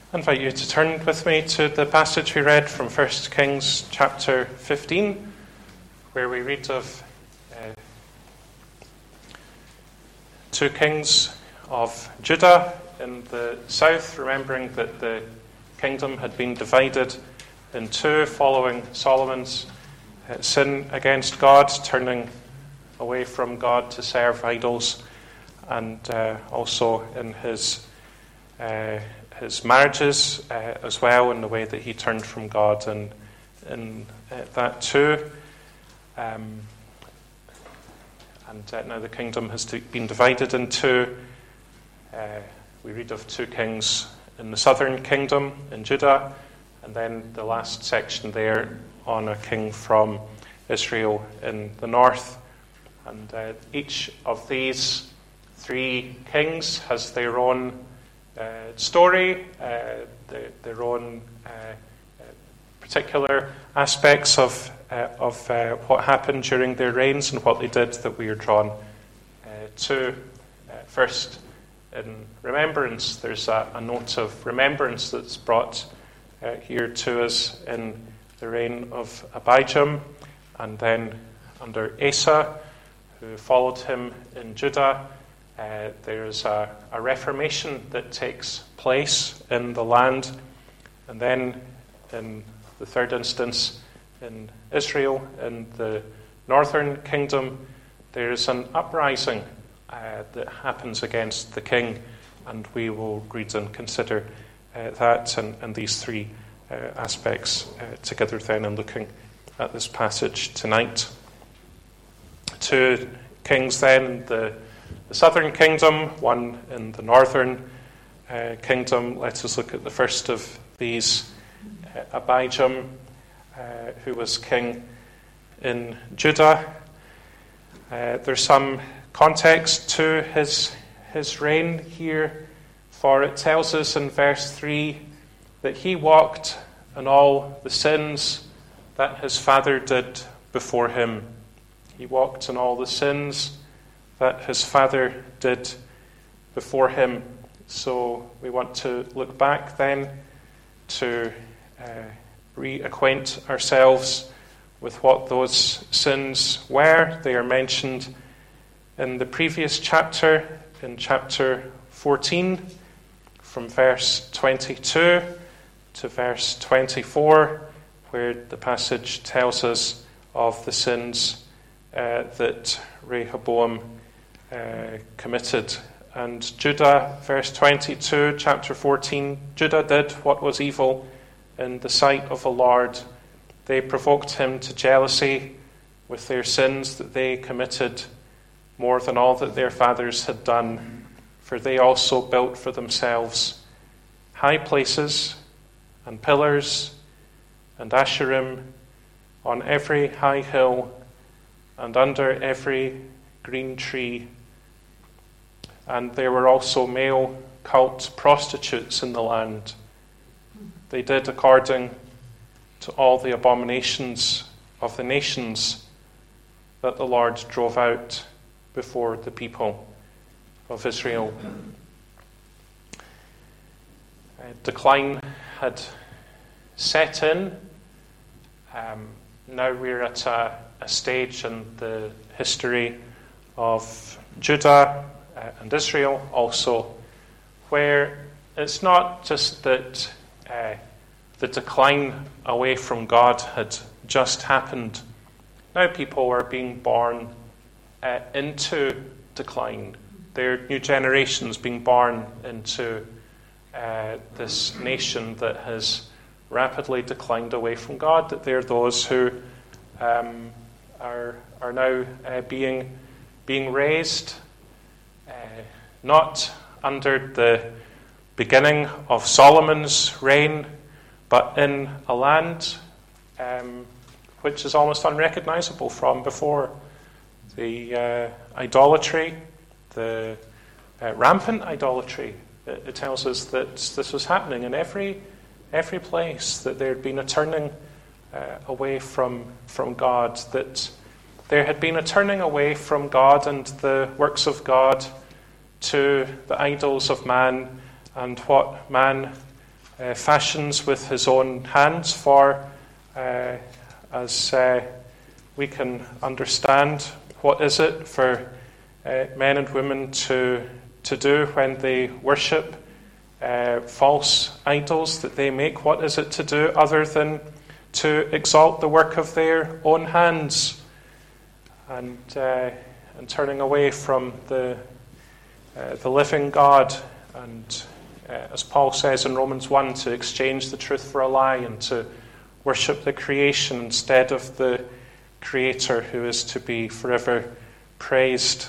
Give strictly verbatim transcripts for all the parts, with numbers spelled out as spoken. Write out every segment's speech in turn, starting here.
I invite you to turn with me to the passage we read from First Kings chapter fifteen, where we read of uh, two kings of Judah in the south, remembering that the kingdom had been divided in two following Solomon's uh, sin against God, turning away from God to serve idols, and uh, also in his uh, his marriages uh, as well, in the way that he turned from God, and in uh, that too. Um, and uh, now the kingdom has been divided in two. Uh, we read of two kings in the southern kingdom in Judah, and then the last section there on a king from Israel in the north. And uh, each of these three kings has their own uh, story, uh, their, their own uh, uh, particular aspects of uh, of uh, what happened during their reigns and what they did that we are drawn uh, to. Uh, first, in remembrance, there's a, a note of remembrance that's brought uh, here to us in the reign of Abijam, and then under Asa, who followed him in Judah. Uh, there's a, a reformation that takes place in the land. And then in the third instance in Israel, in the northern kingdom, there's an uprising uh, that happens against the king. And we will read and consider uh, that and, and these three uh, aspects uh, together then in looking at this passage tonight. Two kings then, the, the southern kingdom, one in the northern uh, kingdom. Let us look at the first of these, uh, Abijam, uh, who was king in Judah. Uh, there's some context to his, his reign here, for it tells us in verse three that he walked in all the sins that his father did before him. He walked in all the sins that his father did before him. So we want to look back then to uh, reacquaint ourselves with what those sins were. They are mentioned in the previous chapter, in chapter fourteen, from verse twenty-two to verse twenty-four, where the passage tells us of the sins Uh, that Rehoboam uh, committed. And Judah, verse twenty-two, chapter fourteen, Judah did what was evil in the sight of the Lord. They provoked him to jealousy with their sins that they committed, more than all that their fathers had done, for they also built for themselves high places and pillars and Asherim on every high hill and under every green tree. And there were also male cult prostitutes in the land. They did according to all the abominations of the nations that the Lord drove out before the people of Israel. A decline had set in. Um, now we're at a a stage in the history of Judah uh, and Israel also, where it's not just that uh, the decline away from God had just happened. Now people are being born uh, into decline. There are new generations being born into uh, this nation that has rapidly declined away from God, that they're those who um, are are now uh, being being raised, uh, not under the beginning of Solomon's reign, but in a land um, which is almost unrecognizable from before. The uh, idolatry, the uh, rampant idolatry. It, it tells us that this was happening in every every place, that there had been a turning Uh, away from, from God, that there had been a turning away from God and the works of God to the idols of man and what man uh, fashions with his own hands for, uh, as uh, we can understand, what is it for uh, men and women to, to do when they worship uh, false idols that they make? What is it to do other than to exalt the work of their own hands and uh, and turning away from the uh, the living God, and uh, as Paul says in Romans one, to exchange the truth for a lie and to worship the creation instead of the Creator, who is to be forever praised.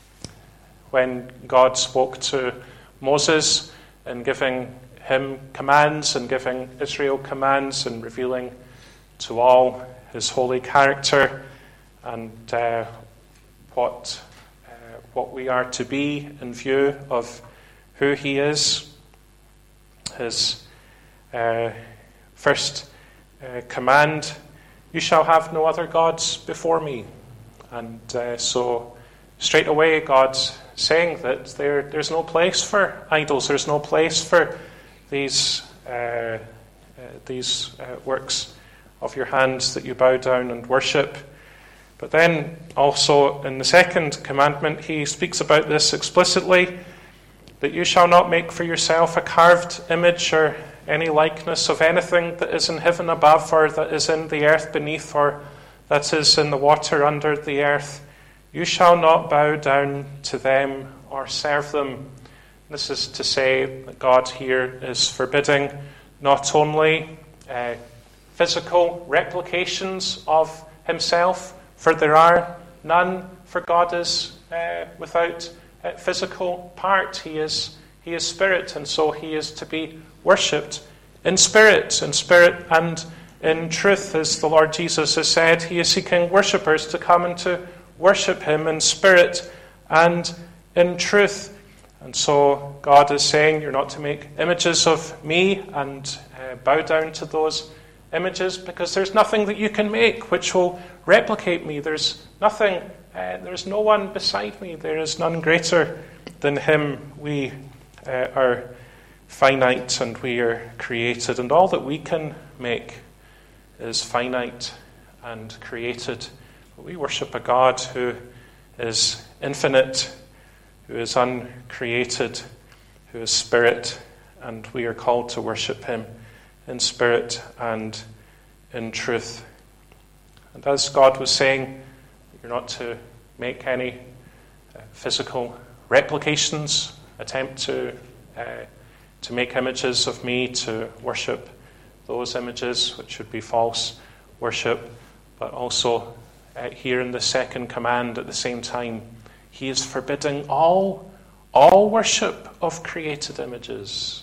When God spoke to Moses and giving him commands and giving Israel commands and revealing to all his holy character and uh, what uh, what we are to be in view of who he is, his uh, first uh, command, "You shall have no other gods before me." And uh, so straight away God's saying that there, there's no place for idols, there's no place for these uh, uh, these uh, works of your hands that you bow down and worship. But then also in the second commandment he speaks about this explicitly, that you shall not make for yourself a carved image or any likeness of anything that is in heaven above, or that is in the earth beneath, or that is in the water under the earth. You shall not bow down to them or serve them. This is to say that God here is forbidding not only uh, physical replications of himself, for there are none, for God is uh, without uh, physical part. He is he is spirit, and so he is to be worshipped in spirit, in spirit and in truth. As the Lord Jesus has said, he is seeking worshippers to come and to worship him in spirit and in truth. And so God is saying, you're not to make images of me and uh, bow down to those images, because there's nothing that you can make which will replicate me. There's nothing, uh, there's no one beside me. There is none greater than him. We uh, are finite and we are created, and all that we can make is finite and created. But we worship a God who is infinite, who is uncreated, who is spirit, and we are called to worship him in spirit and in truth. And as God was saying, you're not to make any uh, physical replications, attempt to uh, to make images of me, to worship those images, which would be false worship. But also uh, here in the second command at the same time, he is forbidding all all worship of created images.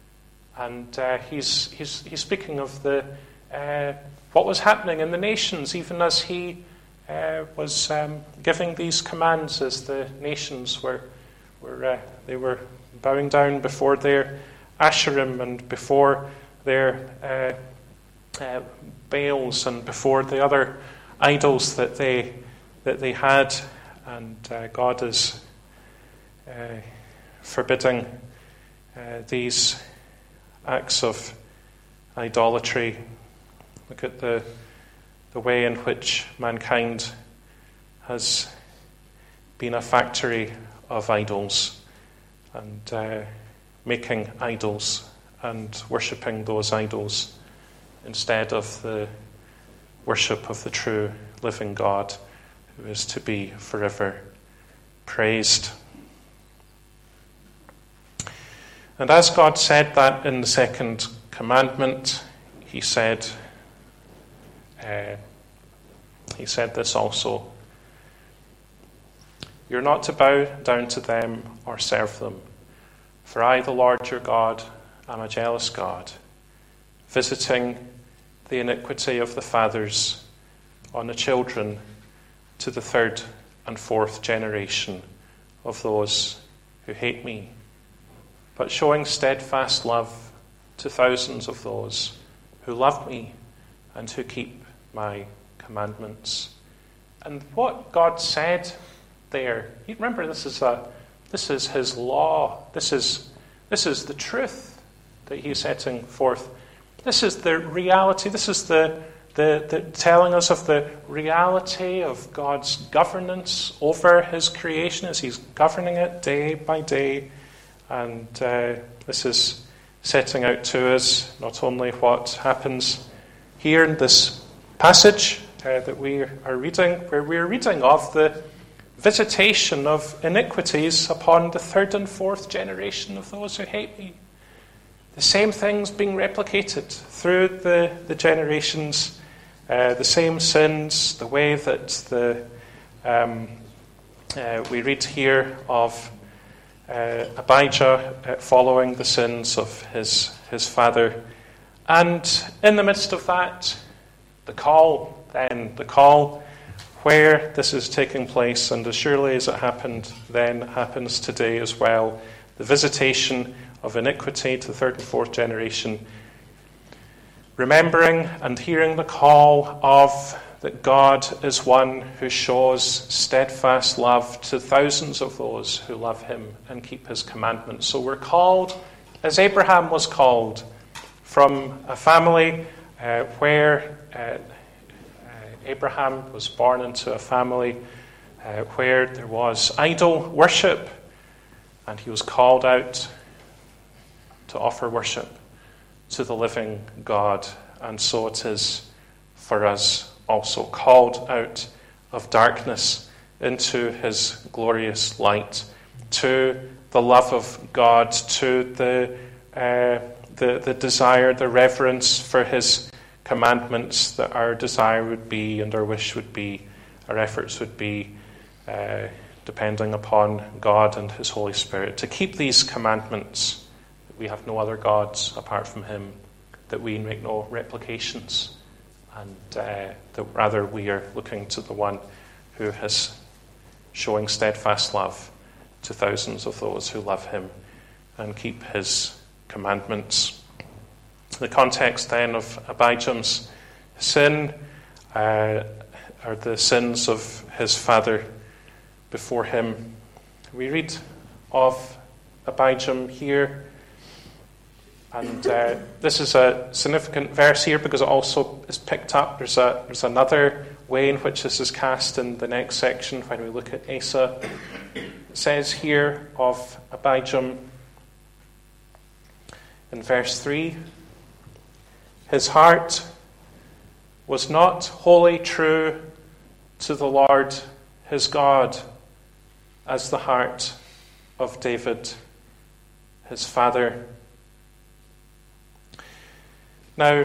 And uh, he's, he's, he's speaking of the uh, what was happening in the nations, even as he uh, was um, giving these commands, as the nations were, were uh, they were bowing down before their Asherim and before their uh, uh, Baals and before the other idols that they that they had. And uh, God is uh, forbidding uh, these acts of idolatry. Look at the the way in which mankind has been a factory of idols, and uh, making idols and worshipping those idols instead of the worship of the true living God, who is to be forever praised. And as God said that in the second commandment, he said, uh, he said this also: you're not to bow down to them or serve them, for I, the Lord your God, am a jealous God, visiting the iniquity of the fathers on the children to the third and fourth generation of those who hate me, but showing steadfast love to thousands of those who love me and who keep my commandments. And what God said there, you remember, this is a this is his law. This is this is the truth. that he's setting forth. This is the reality. This is the, the, the telling us of the reality of God's governance over his creation as he's governing it day by day. And uh, this is setting out to us not only what happens here in this passage uh, that we are reading, where we are reading of the visitation of iniquities upon the third and fourth generation of those who hate me. The same things being replicated through the, the generations, uh, the same sins, the way that the um, uh, we read here of uh, Abijah uh, following the sins of his, his father. And in the midst of that, the call, then, the call where this is taking place, and as surely as it happened then, it happens today as well, the visitation of iniquity to the third and fourth generation, remembering and hearing the call of that God is one who shows steadfast love to thousands of those who love him and keep his commandments. So we're called, as Abraham was called, from a family uh, where uh, Abraham was born into a family uh, where there was idol worship, and he was called out to offer worship to the living God. And so it is for us also, called out of darkness into his glorious light, to the love of God, to the uh, the, the desire, the reverence for his commandments, that our desire would be and our wish would be, our efforts would be, uh, depending upon God and his Holy Spirit, to keep these commandments, that we have no other gods apart from him, that we make no replications, and uh, that rather we are looking to the one who is showing steadfast love to thousands of those who love him and keep his commandments. The context then of Abijam's sin uh, are the sins of his father before him. We read of Abijam here, and uh, this is a significant verse here because it also is picked up. There's a there's another way in which this is cast in the next section when we look at Asa. It says here of Abijam in verse three, his heart was not wholly true to the Lord his God, as the heart of David, his father. Now,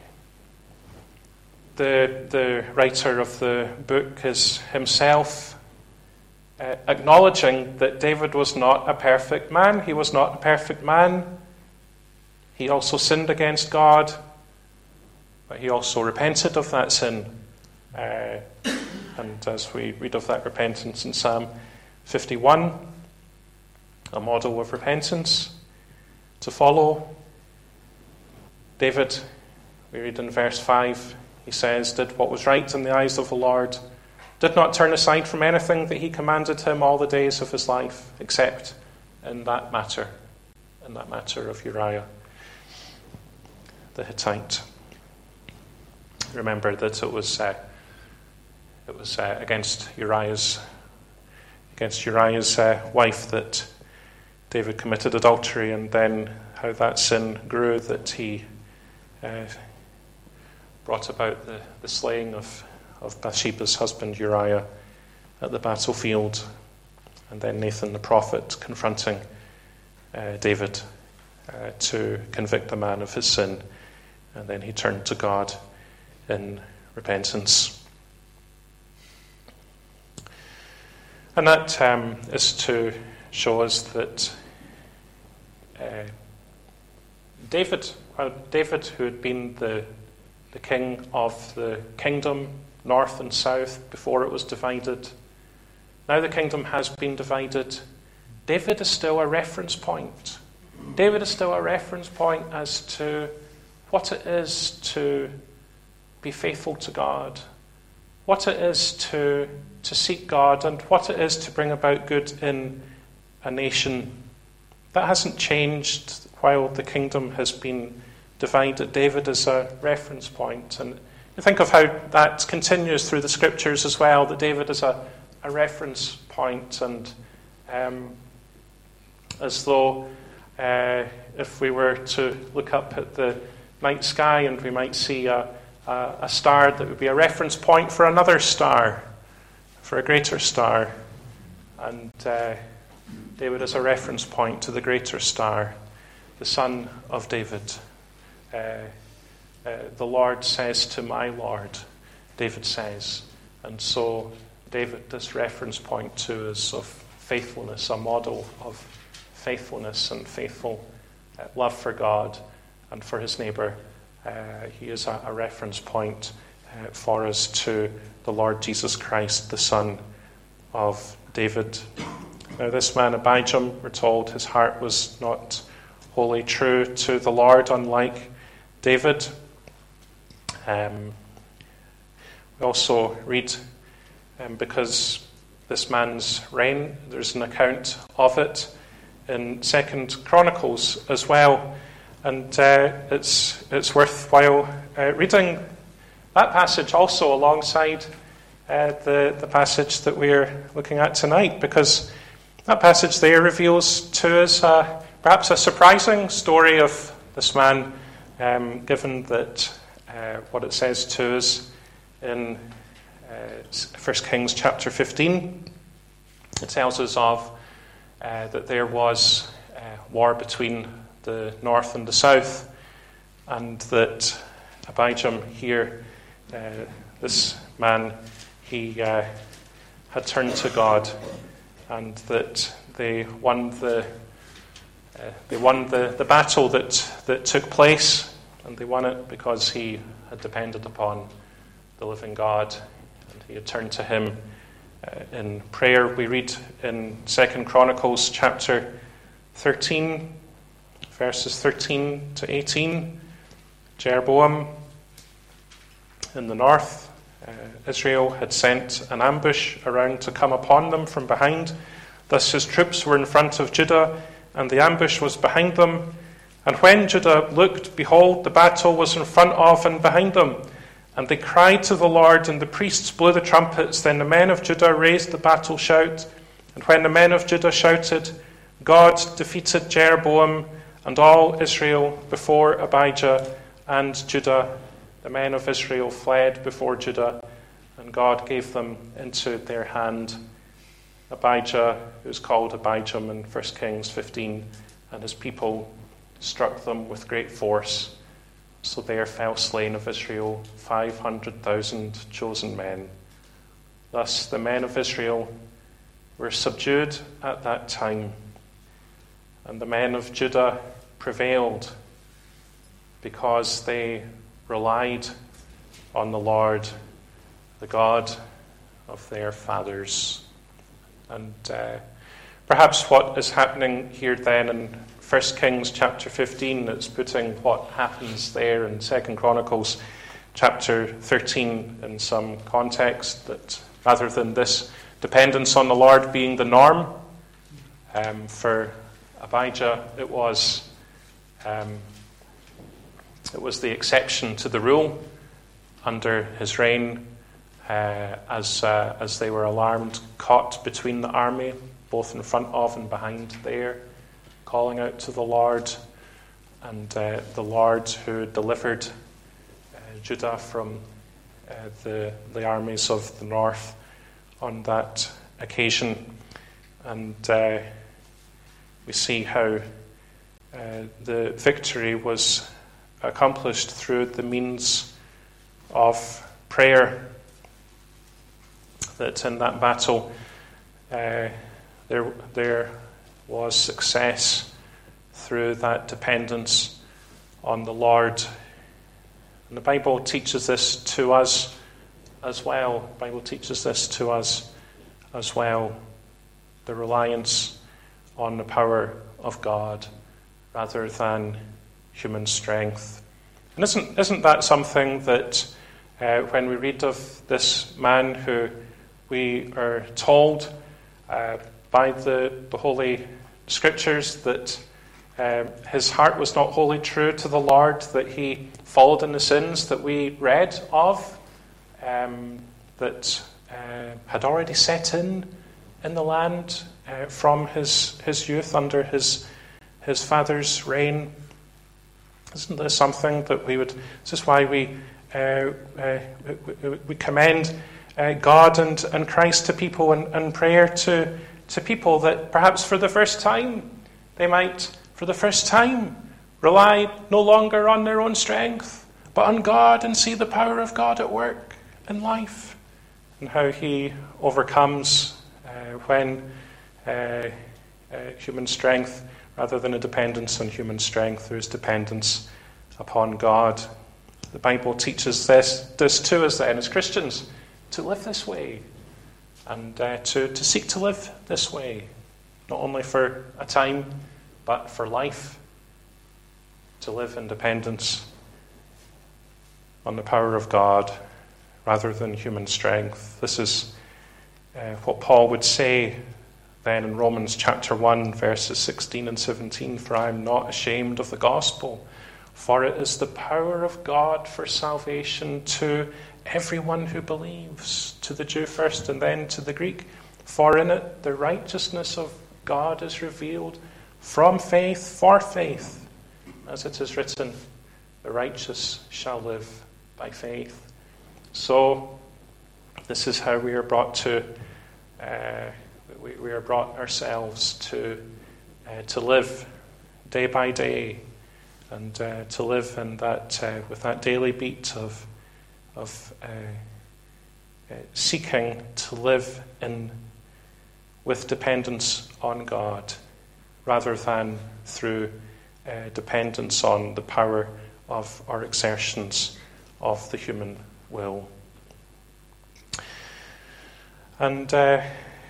the, the writer of the book is himself uh, acknowledging that David was not a perfect man. He was not a perfect man. He also sinned against God, but he also repented of that sin. Uh, and as we read of that repentance in Psalm fifty-one, a model of repentance to follow. David, we read in verse five, he says, did what was right in the eyes of the Lord, did not turn aside from anything that he commanded him all the days of his life, except in that matter, in that matter of Uriah the Hittite. Remember that it was uh, it was uh, against Uriah's against Uriah's uh, wife that David committed adultery, and then how that sin grew, that he uh, brought about the, the slaying of, of Bathsheba's husband Uriah at the battlefield, and then Nathan the prophet confronting uh, David uh, to convict the man of his sin, and then he turned to God in repentance. And that um, is to show us that uh, David, well, David, who had been the the king of the kingdom, north and south, before it was divided, now the kingdom has been divided. David is still a reference point. David is still a reference point as to what it is to be faithful to God, what it is to to seek God, and what it is to bring about good in a nation. That hasn't changed. while the kingdom has been divided. David is a reference point. And you think of how that continues through the scriptures as well, that David is a, a reference point. And um, as though uh, if we were to look up at the night sky and we might see a, a, a star that would be a reference point for another star, for a greater star. And uh, David is a reference point to the greater star, the son of David. Uh, uh, the Lord says to my Lord, David says. And so David, this reference point to us of faithfulness, a model of faithfulness and faithful uh, love for God and for his neighbour. Uh, he is a, a reference point uh, for us to the Lord Jesus Christ, the son of David. Now this man Abijam, we're told, his heart was not wholly true to the Lord, unlike David. Um, we also read, um, because this man's reign, there's an account of it in Second Chronicles as well, and uh, it's it's worthwhile uh, reading that passage also alongside uh, the the passage that we're looking at tonight, because that passage there reveals to us uh, perhaps a surprising story of this man, um, given that uh, what it says to us in uh, First Kings chapter fifteen. It tells us of uh, that there was uh, war between the north and the south, and that Abijam here, uh, this man, he uh, had turned to God, and that they won the uh, they won the, the battle that, that took place, and they won it because he had depended upon the living God, and he had turned to him uh, in prayer. We read in Second Chronicles chapter thirteen, verses thirteen to eighteen, Jeroboam in the north, uh, Israel had sent an ambush around to come upon them from behind. Thus his troops were in front of Judah, and the ambush was behind them. And when Judah looked, behold, the battle was in front of and behind them. And they cried to the Lord, and the priests blew the trumpets. Then the men of Judah raised the battle shout. And when the men of Judah shouted, God defeated Jeroboam and all Israel before Abijah and Judah. The men of Israel fled before Judah, and God gave them into their hand. Abijah, who is called Abijam in First Kings fifteen, and his people struck them with great force. So there fell slain of Israel five hundred thousand chosen men. Thus the men of Israel were subdued at that time, and the men of Judah prevailed because they relied on the Lord, the God of their fathers. And uh, perhaps what is happening here then in First Kings chapter fifteen, that's putting what happens there in Second Chronicles chapter thirteen in some context, that rather than this dependence on the Lord being the norm, um, for Abijah it was um, it was the exception to the rule under his reign, uh, as uh, as they were alarmed, caught between the army, both in front of and behind there, calling out to the Lord, and uh, the Lord who delivered uh, Judah from uh, the the armies of the north on that occasion. And uh, we see how uh, the victory was accomplished through the means of prayer. That in that battle uh, there there was success through that dependence on the Lord. And the Bible teaches this to us as well. The Bible teaches this to us as well. The reliance on the power of God rather than human strength. And isn't isn't that something that uh, when we read of this man who we are told uh, by the, the Holy Scriptures that um, his heart was not wholly true to the Lord, that he followed in the sins that we read of, um, that uh, had already set in in the land uh, from his, his youth under his, his father's reign. Isn't this something that we would... This is why we, uh, uh, we, we commend uh, God and, and Christ to people, and, and prayer to, to people, that perhaps for the first time, they might, for the first time, rely no longer on their own strength, but on God, and see the power of God at work in life, and how he overcomes uh, when uh, uh, human strength, rather than a dependence on human strength, there is dependence upon God. The Bible teaches this, this to us then as Christians, to live this way, and uh, to, to seek to live this way, not only for a time, but for life, to live in dependence on the power of God rather than human strength. This is uh, what Paul would say then in Romans chapter one, verses sixteen and seventeen, "For I am not ashamed of the gospel, for it is the power of God for salvation to everyone who believes, to the Jew first and then to the Greek. For in it the righteousness of God is revealed from faith for faith. As it is written, the righteous shall live by faith." So, this is how we are brought to, uh, we, we are brought ourselves to, uh, to live day by day, and uh, to live in that uh, with that daily beat of of uh, uh, seeking to live in with dependence on God, rather than through uh, dependence on the power of our exertions of the human will. And uh,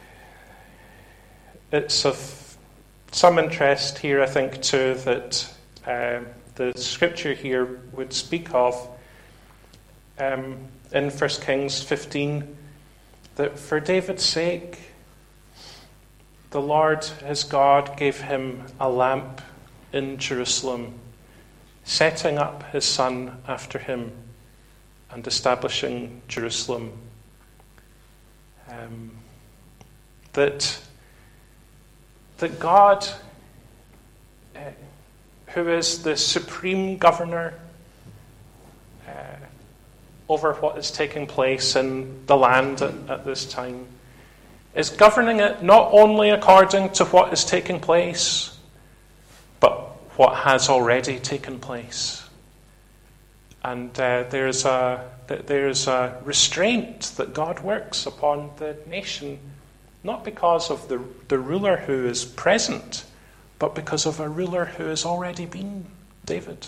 it's of some interest here, I think, too, that uh, the scripture here would speak of um, in First Kings fifteen, that for David's sake, the Lord his God gave him a lamp in Jerusalem, setting up his son after him and establishing Jerusalem. Um, that, that God, uh, who is the supreme governor uh, over what is taking place in the land at, at this time, is governing it not only according to what is taking place, but what has already taken place. And uh, there's a there's a restraint that God works upon the nation, not because of the the ruler who is present, but because of a ruler who has already been David.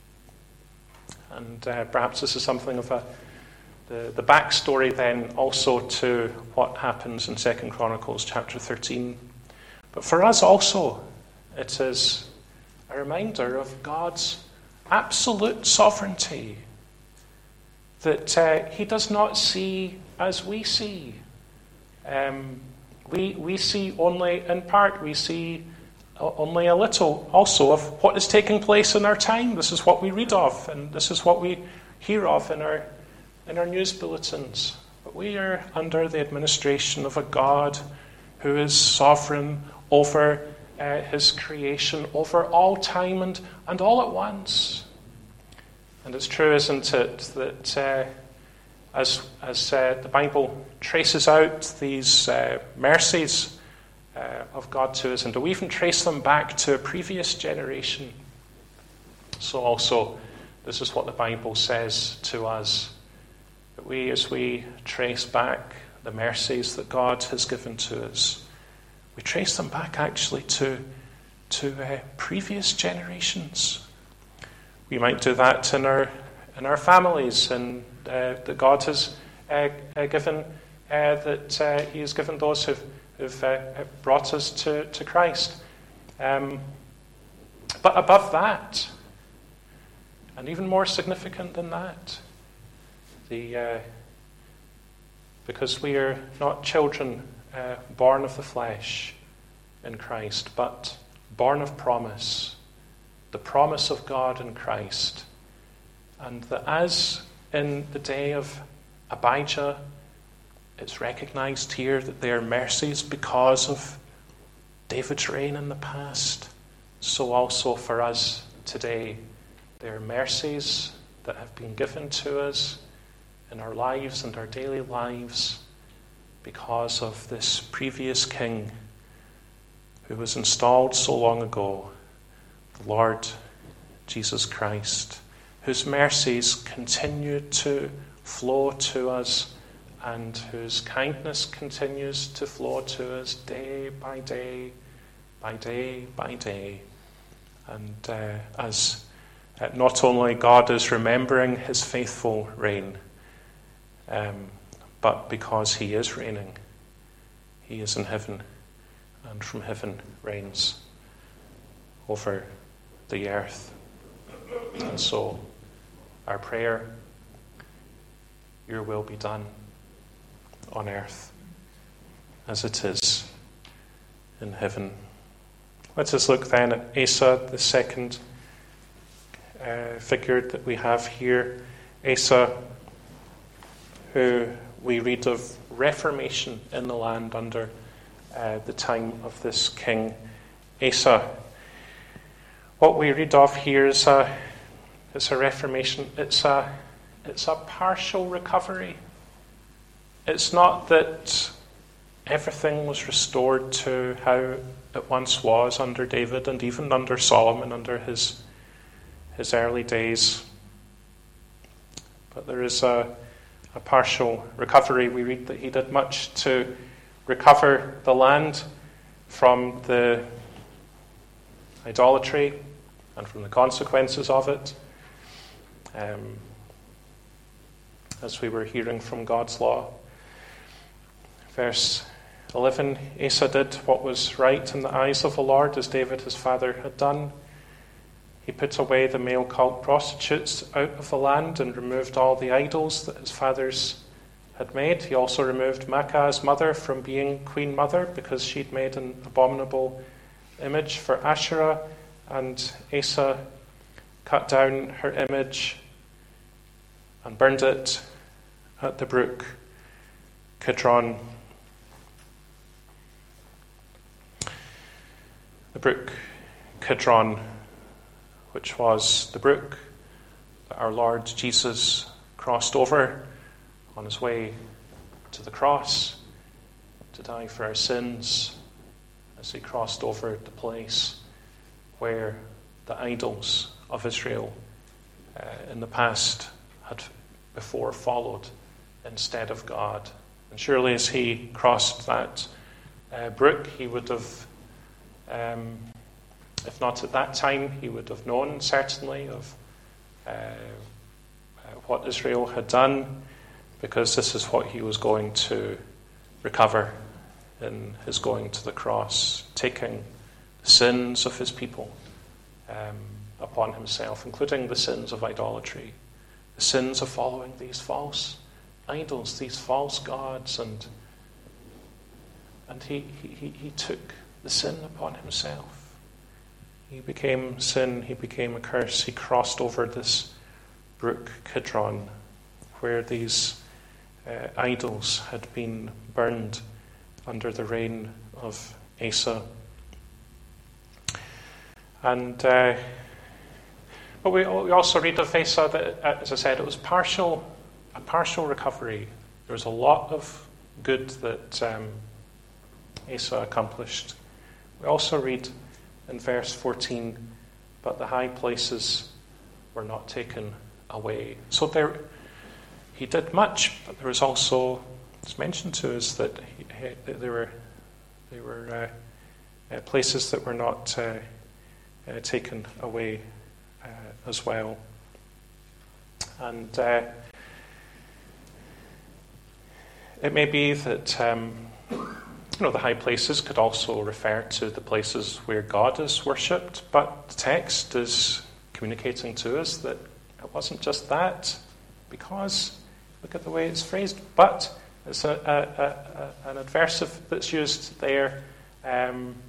And uh, perhaps this is something of a the, the backstory then also to what happens in Second Chronicles chapter thirteen. But for us also, it is a reminder of God's absolute sovereignty, that uh, he does not see as we see. Um, we we see only in part. We see only a little also of what is taking place in our time. This is what we read of, and this is what we hear of in our in our news bulletins. But we are under the administration of a God who is sovereign over uh, his creation, over all time and, and all at once. And it's true, isn't it, that uh, as as uh, the Bible traces out these uh, mercies uh, of God to us, and we even trace them back to a previous generation, so also this is what the Bible says to us, that we, as we trace back the mercies that God has given to us, we trace them back actually to, to uh, previous generations. We might do that in our in our families, and uh, that God has uh, uh, given, uh, that uh, He has given those who've, who've uh, brought us to, to Christ. Um, but above that, and even more significant than that, the uh, because we are not children uh, born of the flesh in Christ, but born of promise, the promise of God in Christ. And that as in the day of Abijah, it's recognized here that they are mercies because of David's reign in the past, so also for us today, they are mercies that have been given to us in our lives and our daily lives because of this previous king who was installed so long ago, the Lord Jesus Christ, whose mercies continue to flow to us and whose kindness continues to flow to us day by day, by day by day. And uh, as uh, not only God is remembering his faithful reign, um, but because he is reigning, he is in heaven, and from heaven reigns over the earth. And so our prayer, your will be done on earth as it is in heaven. Let us look then at Asa, the second uh, figure that we have here. Asa, who we read of reformation in the land under uh, the time of this king Asa. What we read of here is a, is a reformation. It's a, it's a partial recovery. It's not that everything was restored to how it once was under David and even under Solomon, under his his early days. But there is a, a partial recovery. We read that he did much to recover the land from the idolatry and from the consequences of it. Um, as we were hearing from God's law. Verse eleven, Asa did what was right in the eyes of the Lord, as David his father had done. He put away the male cult prostitutes out of the land and removed all the idols that his fathers had made. He also removed Maacah's mother from being queen mother because she'd made an abominable image for Asherah, and Asa cut down her image and burned it at the brook Kidron. The brook Kidron, which was the brook that our Lord Jesus crossed over on his way to the cross to die for our sins, as he crossed over the place where the idols of Israel uh, in the past had before followed instead of God. And surely as he crossed that uh, brook, he would have Um, if not at that time, he would have known certainly of uh, uh, what Israel had done, because this is what he was going to recover in his going to the cross, taking the sins of his people um, upon himself, including the sins of idolatry, the sins of following these false idols, these false gods, and and he he, he took the sin upon himself. He became sin, he became a curse. He crossed over this brook Kidron, where these uh, idols had been burned under the reign of Asa. And uh, but we, we also read of Asa that, as I said, it was partial, a partial recovery. There was a lot of good that um, Asa accomplished. We also read in verse fourteen, but the high places were not taken away. So there, he did much, but there was also, it's mentioned to us that he, he, there were there were uh, uh, places that were not uh, uh, taken away uh, as well. And uh, it may be that Um, You know, the high places could also refer to the places where God is worshipped, but the text is communicating to us that it wasn't just that, because look at the way it's phrased. But it's a, a, a, a, an adversive that's used there. Um,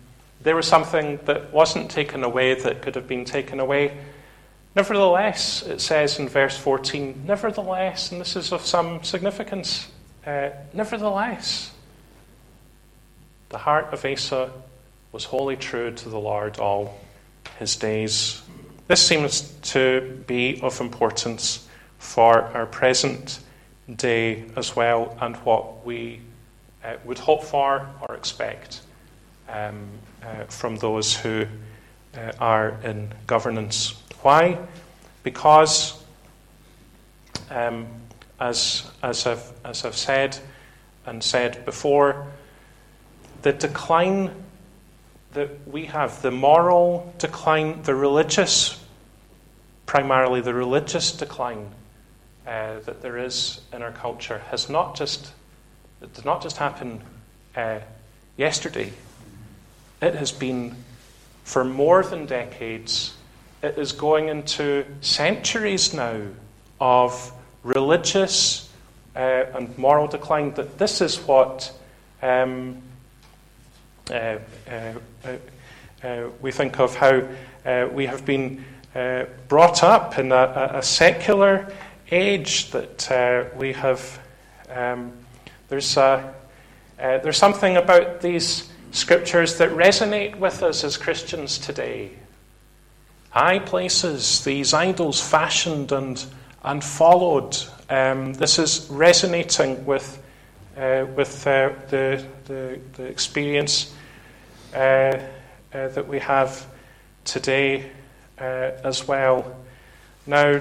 there was something that wasn't taken away that could have been taken away. Nevertheless, it says in verse fourteen, nevertheless, and this is of some significance, uh, nevertheless, the heart of Asa was wholly true to the Lord all his days. This seems to be of importance for our present day as well, and what we uh, would hope for or expect um, uh, from those who uh, are in governance. Why? Because, um, as as I've as I've said and said before, the decline that we have, the moral decline, the religious, primarily the religious decline uh, that there is in our culture, has not just it did not just happen uh, yesterday. It has been for more than decades. It is going into centuries now of religious uh, and moral decline. That this is what um, uh, uh, uh, uh, we think of how uh, we have been uh, brought up in a, a secular age. That uh, we have um, there's a, uh, there's something about these scriptures that resonate with us as Christians today. High places, these idols fashioned and and followed. Um, this is resonating with uh, with uh, the, the the experience uh, uh, that we have today uh, as well. Now,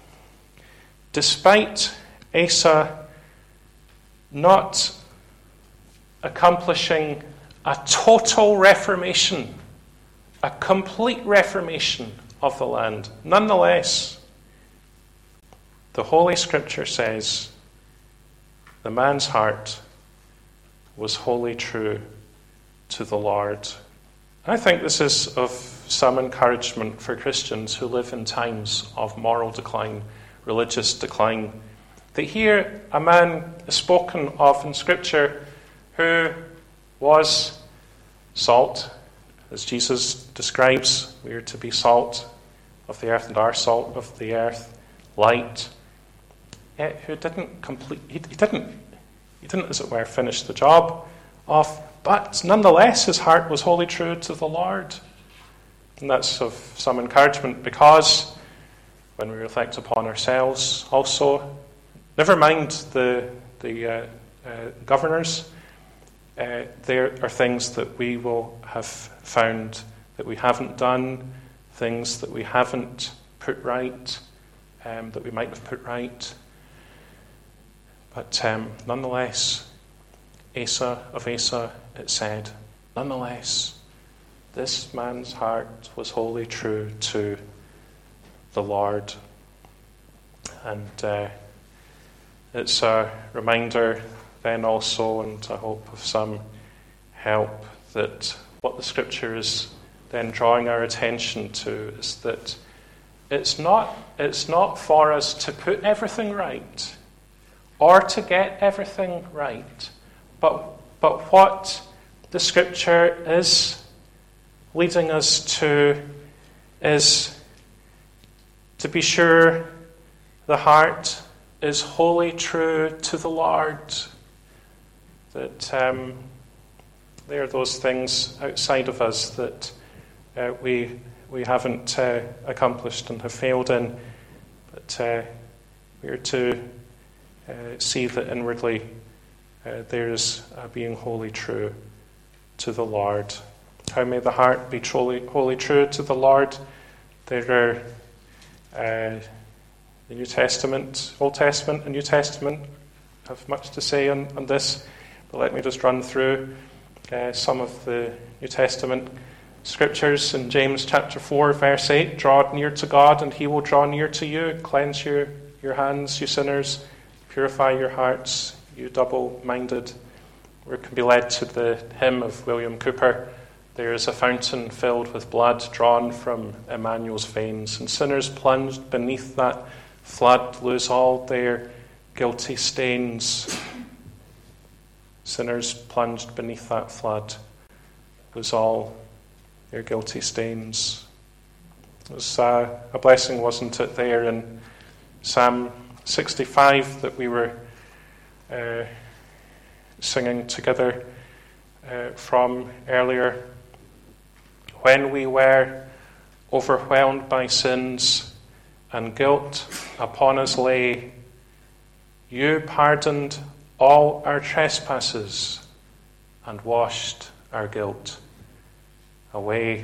despite Asa not accomplishing a total reformation, a complete reformation of the land, nonetheless, the Holy Scripture says the man's heart was wholly true to the Lord. I think this is of some encouragement for Christians who live in times of moral decline, religious decline. That here a man is spoken of in Scripture who was salt. As Jesus describes, we are to be salt of the earth and are salt of the earth, light. Yet who didn't complete, he, he didn't, he didn't, as it were, finish the job off. But nonetheless, his heart was wholly true to the Lord. And that's of some encouragement, because when we reflect upon ourselves also, never mind the, the uh, uh, governors, Uh, there are things that we will have found that we haven't done, things that we haven't put right, um, that we might have put right. But um, nonetheless, Asa of Asa, it said, nonetheless, this man's heart was wholly true to the Lord. And uh, it's a reminder then also, and I hope of some help, that what the Scripture is then drawing our attention to is that it's not it's not for us to put everything right or to get everything right, but but what the Scripture is leading us to is to be sure the heart is wholly true to the Lord. That um, there are those things outside of us that uh, we we haven't uh, accomplished and have failed in, but uh, we are to uh, see that inwardly uh, there is uh, being wholly true to the Lord. How may the heart be truly wholly true to the Lord? There are uh, the New Testament, Old Testament and New Testament have much to say on, on this. But let me just run through uh, some of the New Testament scriptures. In James chapter four, verse eight, draw near to God and he will draw near to you. Cleanse your, your hands, you sinners. Purify your hearts, you double-minded. We can be led to the hymn of William Cowper. There is a fountain filled with blood drawn from Emmanuel's veins, and sinners plunged beneath that flood lose all their guilty stains. Sinners plunged beneath that flood lose all your guilty stains. It was uh, a blessing, wasn't it, there in Psalm sixty-five that we were uh, singing together uh, from earlier. When we were overwhelmed by sins and guilt upon us lay, you pardoned all our trespasses and washed our guilt away.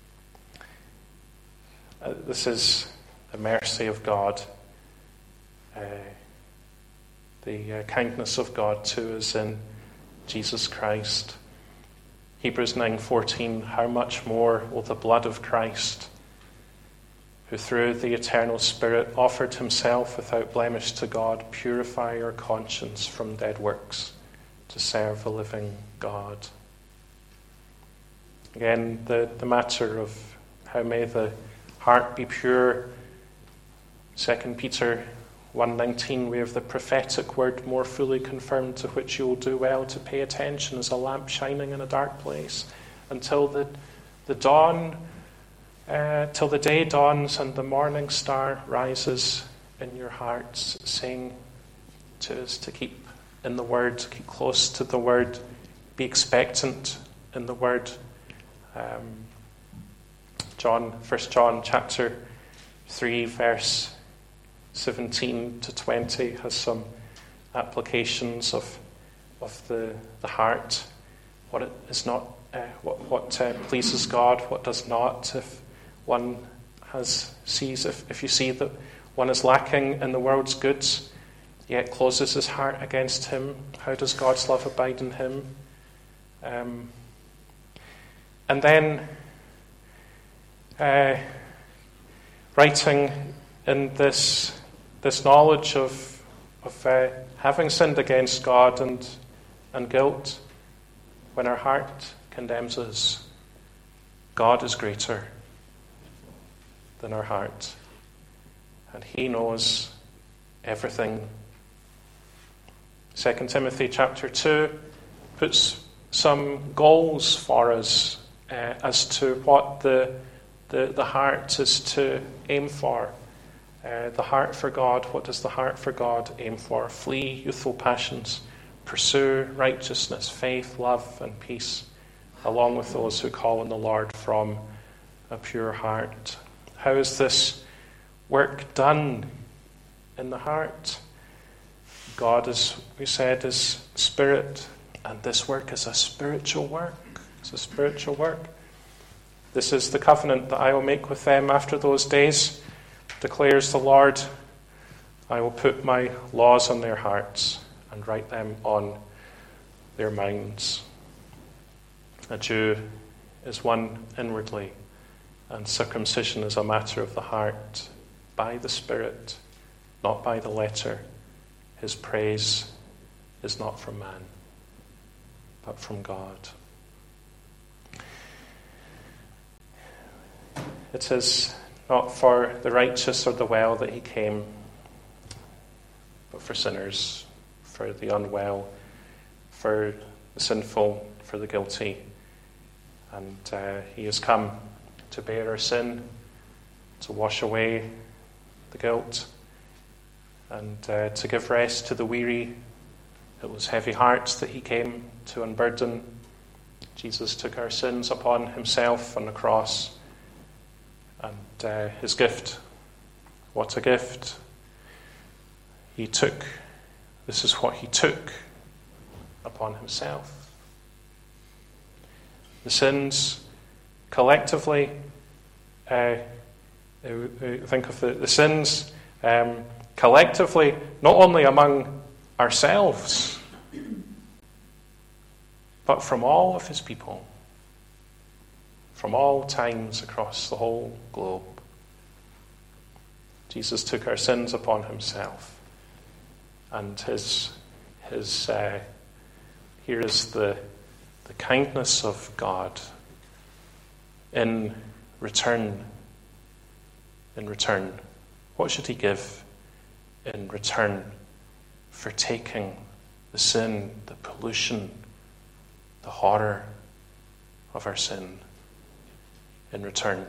Uh, this is the mercy of God, uh, the uh, kindness of God to us in Jesus Christ. Hebrews nine fourteen, how much more will the blood of Christ, who through the eternal Spirit offered himself without blemish to God, purify your conscience from dead works to serve a living God. Again, the, the matter of how may the heart be pure. Second Peter one nineteen, we have the prophetic word more fully confirmed, to which you will do well to pay attention as a lamp shining in a dark place until the, the dawn, uh, till the day dawns and the morning star rises in your hearts, saying to us to keep in the word, keep close to the word, be expectant in the word. Um, John, First John chapter three, verse seventeen to twenty has some applications of of the the heart, what it is not, uh, what what uh, pleases God, what does not. If one has sees, if if you see that one is lacking in the world's goods, yet closes his heart against him, how does God's love abide in him? Um, and then. Uh, writing in this this knowledge of of uh, having sinned against God and and guilt, when our heart condemns us, God is greater than our heart, and He knows everything. Second Timothy chapter two puts some goals for us uh, as to what the The, the heart is to aim for. Uh, the heart for God, what does the heart for God aim for? Flee youthful passions. Pursue righteousness, faith, love, and peace, along with those who call on the Lord from a pure heart. How is this work done in the heart? God, as we said, is spirit, and this work is a spiritual work. It's a spiritual work. This is the covenant that I will make with them after those days, declares the Lord. I will put my laws on their hearts and write them on their minds. A Jew is one inwardly, and circumcision is a matter of the heart, by the Spirit, not by the letter. His praise is not from man, but from God. It is not for the righteous or the well that he came, but for sinners, for the unwell, for the sinful, for the guilty. And uh, he has come to bear our sin, to wash away the guilt, and uh, to give rest to the weary. It was heavy hearts that he came to unburden. Jesus took our sins upon himself on the cross. And uh, his gift, what a gift. He took, this is what he took upon himself. The sins collectively, uh, think of the, the sins um, collectively, not only among ourselves, but from all of his people. From all times across the whole globe. Jesus took our sins upon himself. And his, his uh, here is the, the kindness of God in return. In return. What should he give in return for taking the sin, the pollution, the horror of our sin? in return.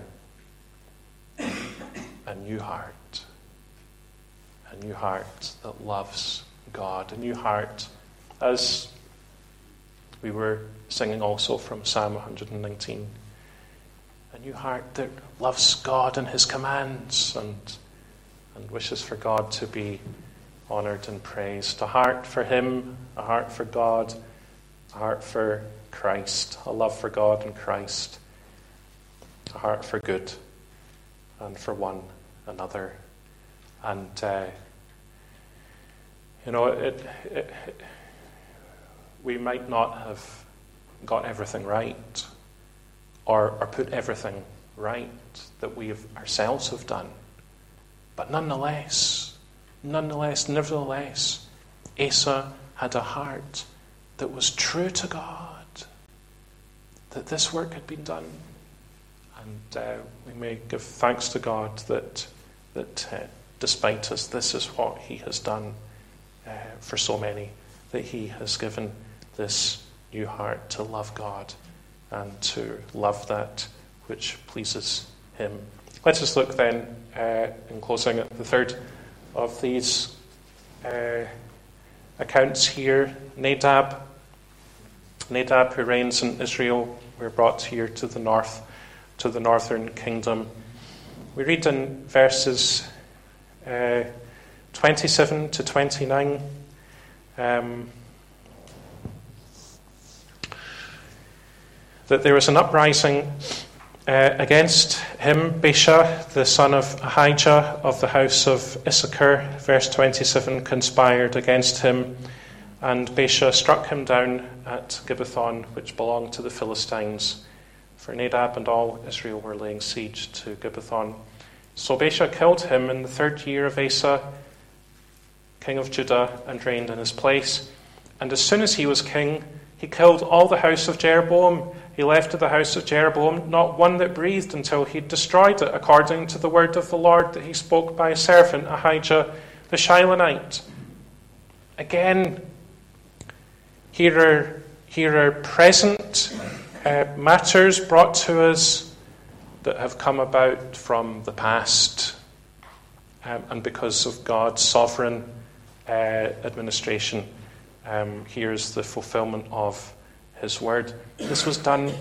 A new heart. A new heart that loves God. A new heart, as we were singing also from Psalm one hundred nineteen. A new heart that loves God and his commands and, and wishes for God to be honoured and praised. A heart for him, a heart for God, a heart for Christ, a love for God and Christ, a heart for good and for one another. And, uh, you know, it, it, it, we might not have got everything right or, or put everything right that we have ourselves have done. But nonetheless, nonetheless, nevertheless, Asa had a heart that was true to God, that this work had been done. And uh, we may give thanks to God that, that uh, despite us, this is what he has done uh, for so many, that he has given this new heart to love God and to love that which pleases him. Let us look then, uh, in closing, at the third of these uh, accounts here. Nadab. Nadab, who reigns in Israel, we're brought here to the north, to the northern kingdom. We read in verses uh, twenty-seven to twenty-nine. Um, that there was an uprising uh, against him, Baasha, the son of Ahijah of the house of Issachar. Verse twenty-seven, conspired against him, and Baasha struck him down at Gibbethon, which belonged to the Philistines. For Nadab and all Israel were laying siege to Gibbethon. So Baasha killed him in the third year of Asa, king of Judah, and reigned in his place. And as soon as he was king, he killed all the house of Jeroboam. He left to the house of Jeroboam not one that breathed until he destroyed it, according to the word of the Lord that he spoke by his servant Ahijah the Shilonite. Again, here are, here are present uh, matters brought to us that have come about from the past, um, and because of God's sovereign uh, administration, um, here's the fulfillment of his word. This was done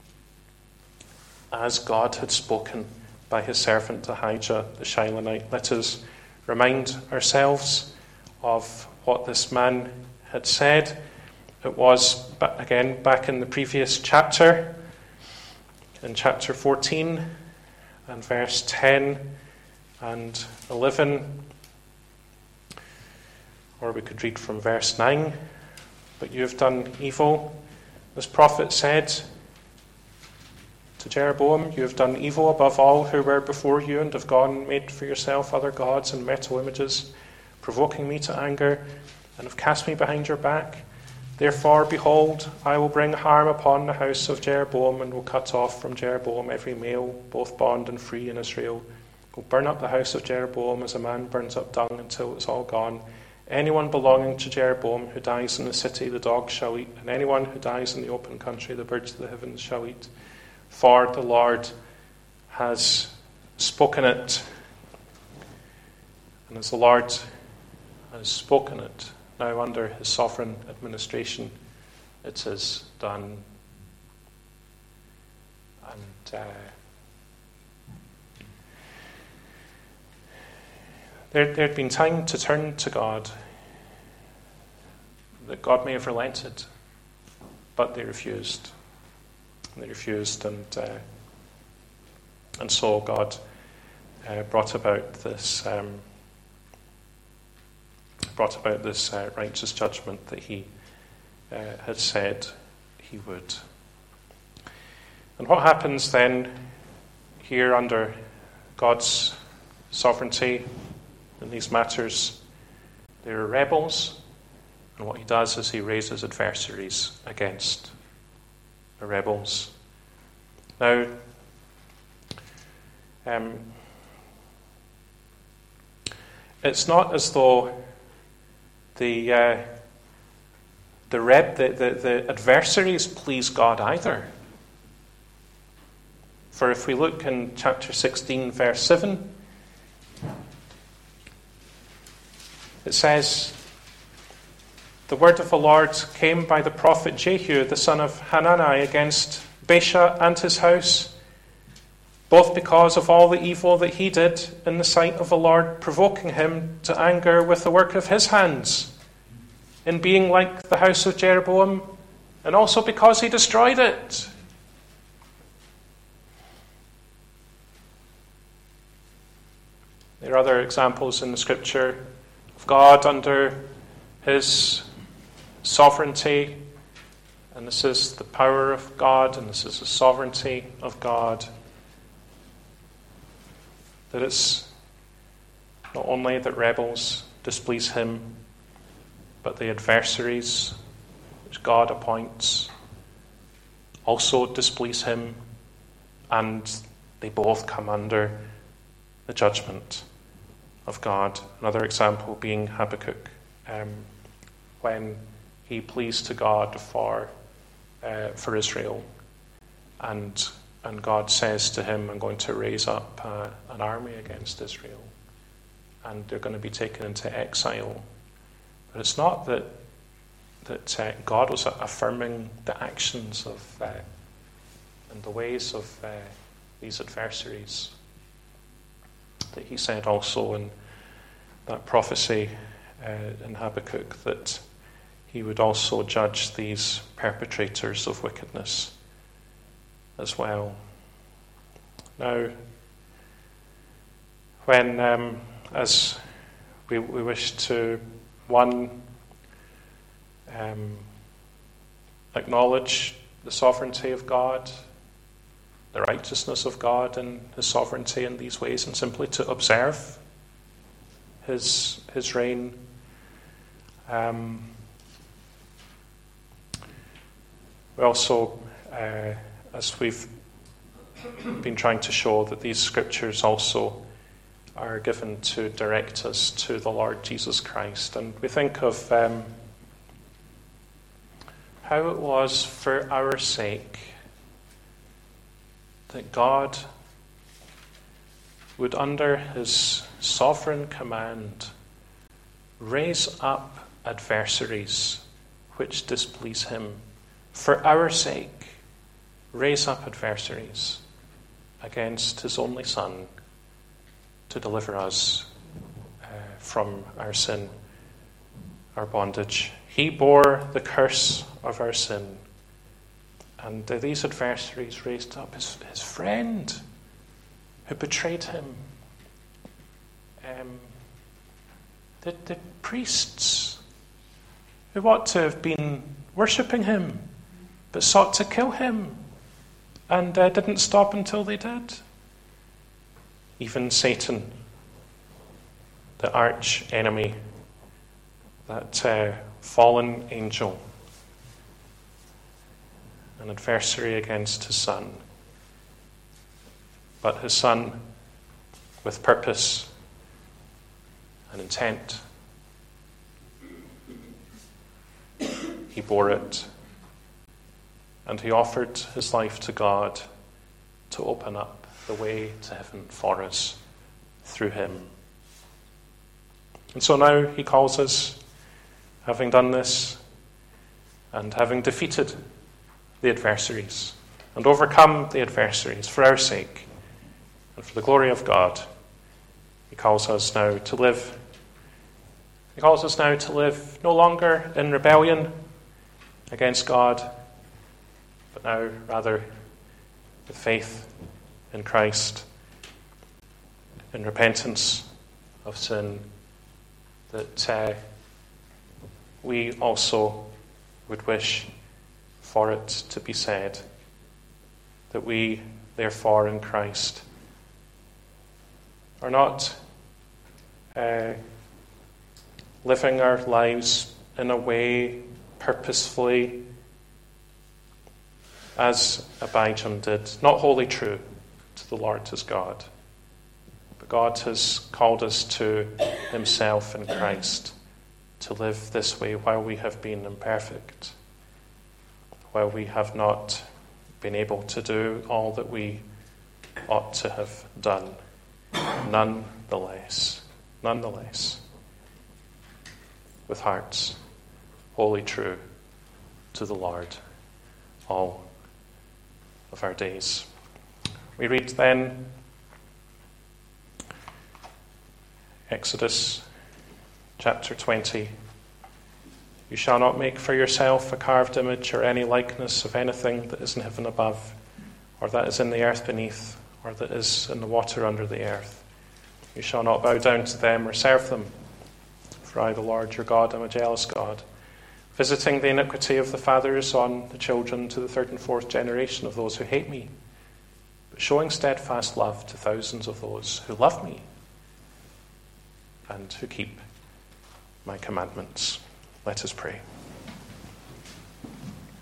as God had spoken by his servant Ahijah the Shilonite. Let us remind ourselves of what this man had said. It was, again, back in the previous chapter, in chapter fourteen, and verse ten and eleven. Or we could read from verse nine. But you have done evil. This prophet said to Jeroboam, you have done evil above all who were before you, and have gone and made for yourself other gods and metal images, provoking me to anger, and have cast me behind your back. Therefore, behold, I will bring harm upon the house of Jeroboam, and will cut off from Jeroboam every male, both bond and free in Israel. I will burn up the house of Jeroboam as a man burns up dung until it's all gone. Anyone belonging to Jeroboam who dies in the city, the dogs shall eat, and anyone who dies in the open country, the birds of the heavens shall eat. For the Lord has spoken it, and as the Lord has spoken it, now under his sovereign administration, it is done. And uh, there had been time to turn to God, that God may have relented, but they refused. They refused, and uh, and so God uh, brought about this. Um, brought about this uh, righteous judgment that he uh, had said he would. And what happens then here under God's sovereignty in these matters? There are rebels, and what he does is he raises adversaries against the rebels. Now, um, it's not as though The uh, the, rep, the, the the adversaries please God either. For if we look in chapter sixteen, verse seven, it says, "The word of the Lord came by the prophet Jehu, the son of Hanani, against Baasha and his house, both because of all the evil that he did in the sight of the Lord, provoking him to anger with the work of his hands, in being like the house of Jeroboam, and also because he destroyed it." There are other examples in the scripture of God under his sovereignty, and this is the power of God, and this is the sovereignty of God. That it's not only that rebels displease him, but the adversaries which God appoints also displease him, and they both come under the judgment of God. Another example being Habakkuk, um, when he pleads to God for uh, for Israel, and and God says to him, "I'm going to raise up uh, an army against Israel, and they're going to be taken into exile." But it's not that that uh, God was affirming the actions of uh, and the ways of uh, these adversaries. That he said also in that prophecy uh, in Habakkuk that he would also judge these perpetrators of wickedness as well. Now, when, um, as we, we wish to, one, um, acknowledge the sovereignty of God, the righteousness of God and his sovereignty in these ways, and simply to observe his his reign. Um, we also, uh, as we've been trying to show, that these scriptures also are given to direct us to the Lord Jesus Christ. And we think of um, how it was for our sake that God would, under his sovereign command, raise up adversaries which displease him. For our sake, raise up adversaries against his only Son to deliver us uh, from our sin, our bondage. He bore the curse of our sin. And uh, these adversaries raised up his, his friend who betrayed him. Um, the, the priests who ought to have been worshipping him but sought to kill him and uh, didn't stop until they did. Even Satan, the arch enemy, that uh, fallen angel, an adversary against his Son. But his Son, with purpose and intent, he bore it, and he offered his life to God to open up the way to heaven for us through him. And so now he calls us, having done this, and having defeated the adversaries and overcome the adversaries for our sake and for the glory of God, he calls us now to live. He calls us now to live no longer in rebellion against God, but now rather with faith in Christ, in repentance of sin, that uh, we also would wish for it to be said that we, therefore, in Christ, are not uh, living our lives in a way purposefully as Abijam did, not wholly true to the Lord his God. But God has called us to himself in Christ to live this way while we have been imperfect, while we have not been able to do all that we ought to have done. Nonetheless, nonetheless, with hearts wholly true to the Lord all of our days. We read then Exodus chapter twenty. You shall not make for yourself a carved image or any likeness of anything that is in heaven above, or that is in the earth beneath, or that is in the water under the earth. You shall not bow down to them or serve them. For I, the Lord your God, am a jealous God, visiting the iniquity of the fathers on the children to the third and fourth generation of those who hate me, but showing steadfast love to thousands of those who love me and who keep my commandments. Let us pray.